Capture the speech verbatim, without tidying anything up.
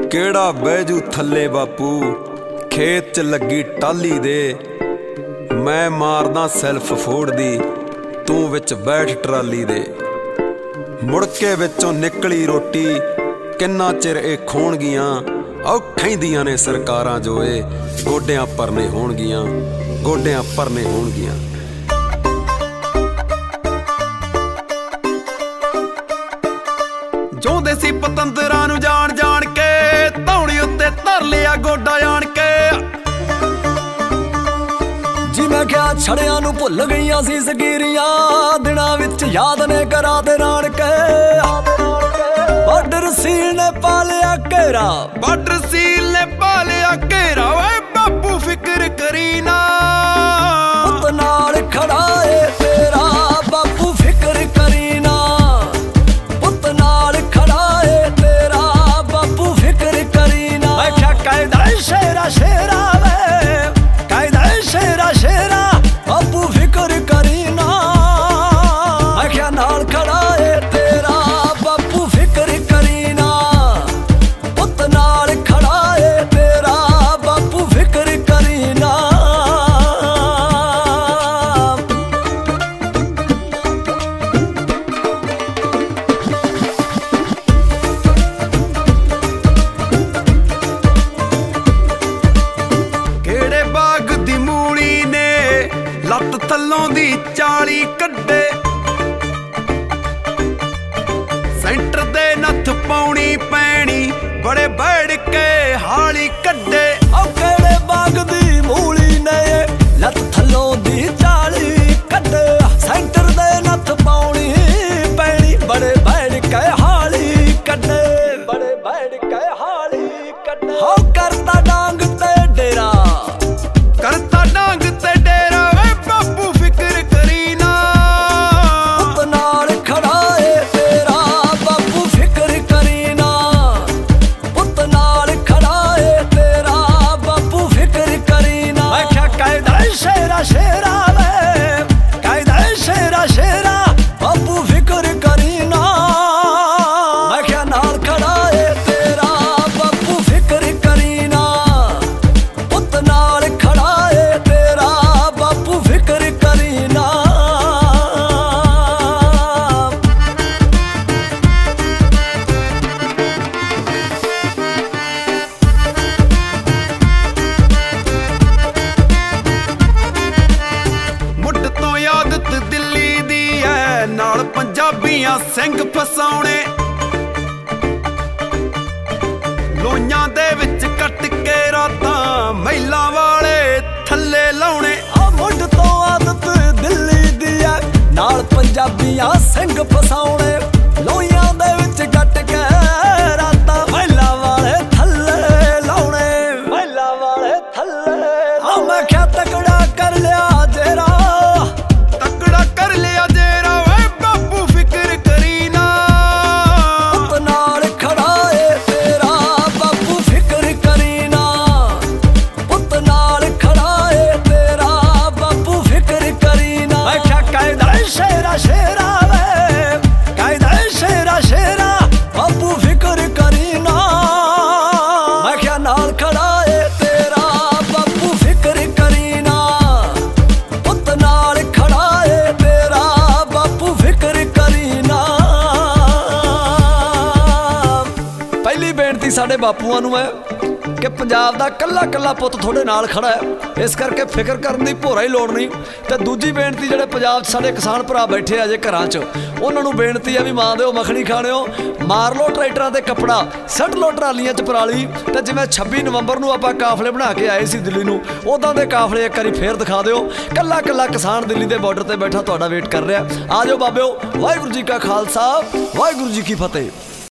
ਕਿਹੜਾ ਬਹਿਜੂ ਥੱਲੇ ਬਾਪੂ ਖੇਤ ਚ ਲੱਗੀ ਟਾਲੀ ਦੇ। ਮੈਂ ਮਾਰਦਾ ਸੈਲਫ ਫੋੜਦੀ ਤੂੰ ਵਿੱਚ ਬੈਠ ਟਰਾਲੀ ਦੇ। ਮੁੜ ਕੇ ਵਿੱਚੋਂ ਨਿਕਲੀ ਰੋਟੀ ਕਿੰਨਾ ਚਿਰ ਇਹ ਖੋਣਗੀਆਂ। ਔਖਾਂ ਦੀਆਂ ਨੇ ਸਰਕਾਰਾਂ ਜੋ ਇਹ ਗੋਡਿਆਂ ਪਰਨੇ ਹੋਣਗੀਆਂ, ਗੋਡਿਆਂ ਪਰਨੇ ਹੋਣਗੀਆਂ। ਚਾਹੁੰਦੇ ਸੀ ਪਤੰਦਰਾਂ ਨੂੰ ਜਾਣ ਜਾਣ ਕੇ, ਧੌਣੀ ਉੱਤੇ ਧਰ ਲਿਆ ਗੋਡਾ ਆਣ ਕੇ। ਜੀ ਮੈਂ ਕਿਹਾ ਛੜਿਆਂ ਨੂੰ ਭੁੱਲ ਗਈਆਂ ਸੀ ਸਗੀਰੀਆਂ, ਦਿਨਾਂ ਵਿੱਚ ਯਾਦ ਨੇ ਕਰਾ ਦੇ ਨਾਨਕੇ। ਬਾਰਡਰ ਸੀਲ ਨੇ ਪਾ ਲਿਆ ਘੇਰਾ, ਬਾਰਡਰ ਸੀਲ ਨੇ ਪਾ ਲਿਆ ਘੇਰਾ। ਓਏ ਬਾਪੂ ਫਿਕਰ ਕਰੀ ਨਾ, ਪੁੱਤ ਨਾਲ ਖੜਾ ਏ ਤੇਰਾ ਬਾਪੂ ਫਿਕਰ ਕਰੀ ਨਾ। ਪੁੱਤ ਨਾਲ ਖੜਾ ਏ ਤੇਰਾ ਬਾਪੂ ਫਿਕਰ ਕਰੀ ਨਾ। ਮੈਂ ਕਿਹਾ ਕਾਇਦਾ ਸ਼ੇਰਾ ਸ਼ੇਰਾ ਵੇ, ਕਾਇਦਾ ਸ਼ੇਰਾ ਸ਼ੇਰਾ ਬਾਪੂ ਫਿਕਰ ਕਰੀ ਨਾ। ਮੈਂ ਕਿਹਾ ਨਾਲ ਖੜਾ ਏ ਤੇਰਾ ਬਾਪੂ ਫਿਕਰ ਕਰੀ ਨਾ। ਪੁੱਤ ਨਾਲ ਖੜਾ ਏ ਤੇਰਾ ਬਾਪੂ ਫਿਕਰ ਕਰੀ ਨਾ। ਕਿਹੜੇ ਬਾਗ ਦੀ ਮੂਲੀ ਨੇ ਲੱਤ ਥੱਲੋਂ ਦੀ ਚਾਲੀ ਕੱਢੇ। ਸੈਂਟਰ ਦੇ ਨੱਥ ਪਾਉਣੀ ਪੈਣੀ ਬੜੇ ਬੈੜ ਕੇ ਹਾਲੀ ਕੱਢੇ। ਉਹ ਕਿਹੜੇ ਬਾਗ ਦੀ ਮੂਲੀ ਨੇ ਲੱਤ ਥੱਲੋਂ ਦੀ ਚਾਲੀ ਕੱਢੇ। ਸੈਂਟਰ ਦੇ ਨੱਥ ਪਾਉਣੀ ਪੈਣੀ ਬੜੇ ਬੈੜ ਕੇ ਹਾਲੀ ਕੱਢੇ, ਬੜੇ ਬੈੜ ਕੇ ਹਾਲੀ ਕੱਢੇ। ਹੋ ਕਰਤਾ ਡਾਂਗ ਤੇ ਡੇਰਾ, ਕਰਤਾ ਡਾਂਗ ਤੇ ਡੇਰਾ। ਵੇ ਬਾਪੂ ਫਿਕਰ ਕਰੀ ਨਾ, ਪੁੱਤ ਨਾਲ ਖੜਾ ਏ ਤੇਰਾ ਬਾਪੂ ਫਿਕਰ ਕਰੀ ਨਾ। ਪੁੱਤ ਨਾਲ ਖੜਾ ਏ ਤੇਰਾ ਬਾਪੂ ਫਿਕਰ ਕਰੀ ਨਾ। ਮੈਂ ਕਿਹਾ ਕਾਇਦਾ ਸ਼ੇਰਾ ਸ਼ੇਰਾ ਵੇ, ਕਾਇਦਾ ਸ਼ੇਰਾ ਸ਼ੇਰਾ ਬਾਪੂ ਫਿਕਰ ਕਰੀ ਨਾ। ਮੈਂ ਕਿਹਾ ਨਾਲ ਖੜਾ ਏ ਤੇਰਾ ਬਾਪੂ ਫਿਕਰ ਕਰੀ ਨਾ। ਪੁੱਤ ਨਾਲ ਖੜਾ ਏ ਤੇਰਾ ਬਾਪੂ ਫਿਕਰ ਕਰੀ ਨਾ। ਮੁੱਢ ਤੋਂ ਆਦਤ ਦਿੱਲੀ ਦੀ ਐ, ਨਾਲ ਪੰਜਾਬੀਆਂ ਸਿੰਘ ਫਸਾਉਣੇ। ਲੋਈਆਂ ਦੇ ਵਿੱਚ ਕੱਟ ਕੇ ਰਾਤਾਂ ਮਹਿਲਾਂ ਵਾਲੇ ਥੱਲੇ ਲਾਉਣੇ। ਆ ਮੁੱਢ ਤੋਂ ਆਦਤ ਦਿੱਲੀ ਦੀ ਐ, ਨਾਲ ਪੰਜਾਬੀਆਂ ਸਿੰਘ ਫਸਾਉਣੇ। ਲੋਈਆਂ ਦੇ ਵਿੱਚ ਕੱਟ ਕੇ ਰਾਤਾਂ ਮਹਿਲਾਂ ਵਾਲੇ ਥੱਲੇ ਲਾਉਣੇ, ਮਹਿਲਾਂ ਵਾਲੇ ਥੱਲੇ। ਆ ਮੈਂ ਕਿਹਾ ਤਕੜਾ ਕਰ ਲਿਆ ਜੇਰਾ, ਤਕੜਾ ਕਰ ਲਿਆ ਜੇਰਾ। ਓਏ ਬਾਪੂ ਫਿਕਰ ਕਰੀ ਨਾ, ਪੁੱਤ ਨਾਲ ਖੜਾ ਏ ਤੇਰਾ ਬਾਪੂ ਫਿਕਰ ਕਰੀ ਨਾ। ਪੁੱਤ ਨਾਲ ਖੜਾ ਏ ਤੇਰਾ ਬਾਪੂ ਫਿਕਰ ਕਰੀ ਨਾ। ਮੈਂ ਕਿਹਾ ਕਾਇਦਾ ਸ਼ੇਰਾ ਸ਼ੇਰਾ ਵੇ, ਕਾਇਦਾ ਸ਼ੇਰਾ ਸ਼ੇਰਾ ਬਾਪੂ ਫਿਕਰ ਕਰੀ ਨਾ। ਮੈਂ ਕਿਹਾ ਨਾਲ ਖੜਾ ਏ ਤੇਰਾ ਬਾਪੂ ਫਿਕਰ ਕਰੀ ਨਾ। ਪੁੱਤ ਨਾਲ ਖੜਾ ਏ ਤੇਰਾ ਬਾਪੂ ਫਿਕਰ ਕਰੀ ਨਾ। ਪਹਿਲੀ ਬੇਨਤੀ ਸਾਡੇ ਬਾਪੂਆਂ ਨੂੰ ਹੈ ਕਿ ਪੰਜਾਬ ਦਾ ਕੱਲਾ ਕੱਲਾ ਪੁੱਤ ਤੁਹਾਡੇ ਨਾਲ ਖੜਾ ਹੈ, ਇਸ ਕਰਕੇ ਫਿਕਰ ਕਰਨ ਦੀ ਭੋਰਾ ਹੀ ਲੋੜ ਨਹੀਂ। ਤੇ ਦੂਜੀ ਬੇਨਤੀ ਜਿਹੜੇ ਪੰਜਾਬ 'ਚ ਸਾਡੇ ਕਿਸਾਨ ਭਰਾ ਬੈਠੇ ਆ ਜੇ ਘਰਾਂ 'ਚ, ਉਹਨਾਂ ਨੂੰ ਬੇਨਤੀ ਆ ਵੀ ਮਾਂ ਦਿਓ ਮੱਖਣੀ ਖਾਣਿਓ, ਮਾਰ ਲਓ ਟਰੈਕਟਰਾਂ ਤੇ ਕੱਪੜਾ, ਸੱਟ ਲਓ ਟਰਾਲੀਆਂ 'ਚ ਪਰਾਲੀ। ਤੇ ਜਿਵੇਂ ਛੱਬੀ ਨਵੰਬਰ ਨੂੰ ਆਪਾਂ ਕਾਫਲੇ ਬਣਾ ਕੇ ਆਏ ਸੀ ਦਿੱਲੀ ਨੂੰ, ਉੱਦਾਂ ਦੇ ਕਾਫਲੇ ਇੱਕ ਵਾਰੀ ਫੇਰ ਦਿਖਾ ਦਿਓ। ਕੱਲਾ ਕੱਲਾ ਕਿਸਾਨ ਦਿੱਲੀ ਦੇ ਬਾਰਡਰ ਤੇ ਬੈਠਾ ਤੁਹਾਡਾ ਵੇਟ ਕਰ ਰਿਹਾ। ਆ ਜਾਓ ਬਾਬਿਓ, ਵਾਹਿਗੁਰੂ ਜੀ ਕਾ ਖਾਲਸਾ, ਵਾਹਿਗੁਰੂ ਜੀ ਕੀ ਫਤਿਹ।